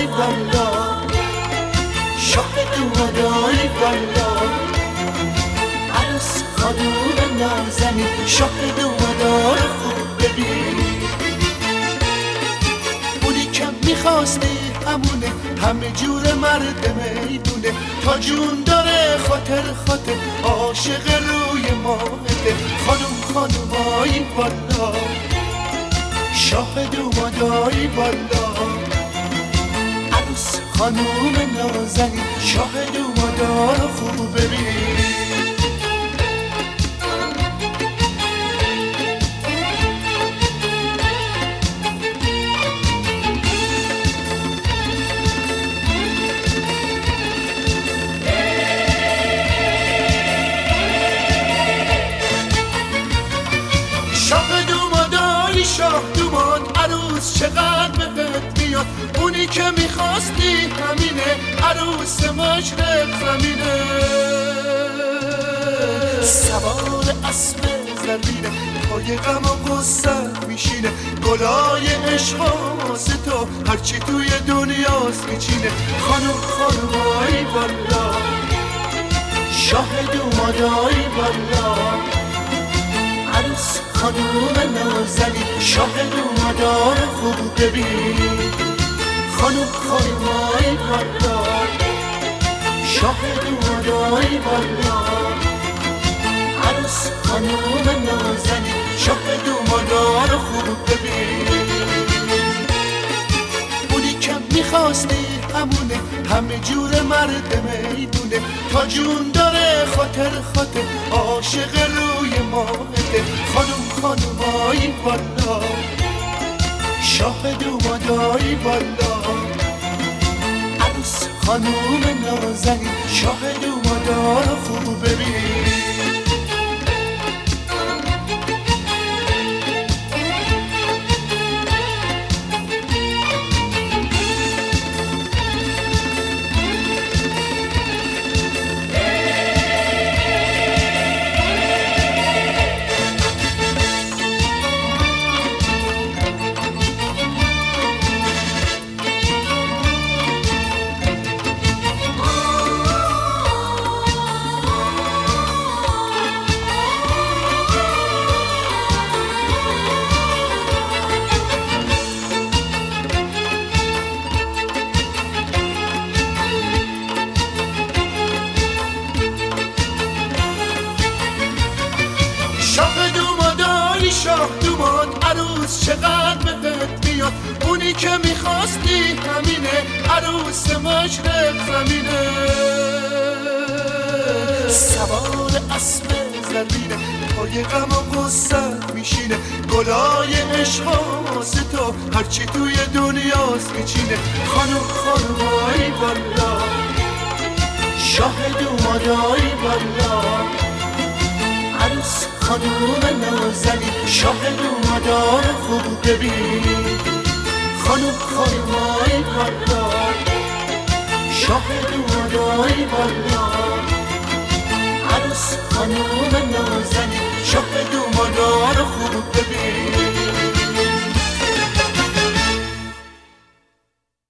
والا، شاهد اومدای والا، عروس خانوم نازنین شاهد اومدار خوب ببین. اونی که میخواستی همونه، همه جور مرد میدونه، تا جون داره خاطر عاشق روی ماهده. خانومای والا، شاهد اومدای والا، عروس خانوم نازنین شاهد اومدار خوب ببین. شاهدومان عروس چقدر بهت میاد، اونی که میخواستی همینه، عروس مشرق زمینه. سوار اسب زرینه، پای غم و غصت میشینه، گلای عشق واسه تو هرچی توی دنیاست میچینه. خانومای والا، شاهد اومدای والا، عروس خانوم نازنین شاهد اومدار خوب ببین. خانومای والا، شاهد اومدای والا، عروس خانوم نازنین شاهد اومدار خوب ببین. اونی که میخواستی همونه، همه جور مرد میدونه، تا جون داره خاطر عاشق روی ماهده. خانومای والا، شاهد اومدای والا، عروس خانوم نازنین شاهد اومدار خوب ببین. شاهدومان عروس چقدر بهت میاد، اونی که میخواستی همینه، عروس مشرق زمینه. سوار اسب زرینه، پای غم و غصت میشینه، گلای عشق واسه تو هرچی توی دنیاست میچینه. خانومای والا، شاهد اومدای والا، عروس خانوم نازنین شاهد اومدار خوب ببین. خانومای والا، شاهد اومدای والا، عروس خانوم